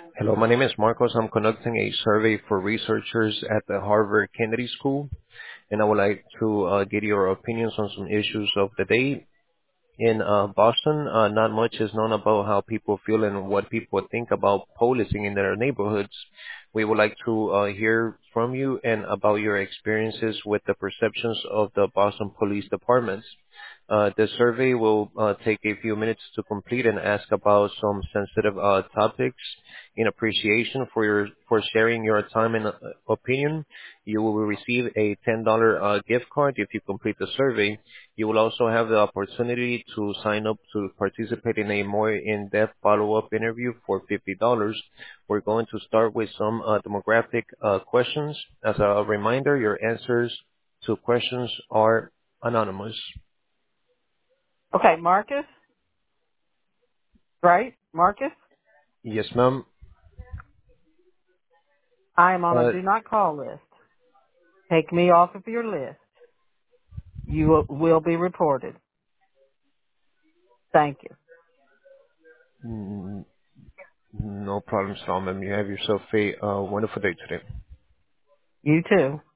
Hello, my name is Marcos. I'm conducting a survey for researchers at the Harvard Kennedy School, and I would like to get your opinions on some issues of the day. In Boston, not much is known about how people feel and what people think about policing in their neighborhoods. We would like to hear from you and about your experiences with the perceptions of the Boston Police Departments. The survey will take a few minutes to complete and ask about some sensitive topics. In appreciation for sharing your time and opinion, you will receive a $10 gift card if you complete the survey. You will also have the opportunity to sign up to participate in a more in-depth follow-up interview for $50. We're going to start with some demographic questions. As a reminder, your answers to questions are anonymous. Okay, Marcus, right? Marcus, Yes, ma'am. I am on a Uh, do not call list. Take me off of your list. You will be reported. Thank you. n- no problem, Sal, ma'am. You have yourself a wonderful day today. You too.